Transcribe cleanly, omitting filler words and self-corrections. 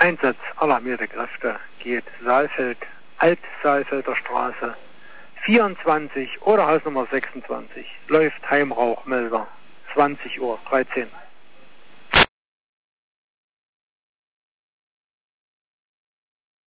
Einsatz aller Meldekräfte geht Saalfeld, Alt-Saalfelder Straße 24 oder Hausnummer 26, läuft Heimrauchmelder, 20:13 Uhr.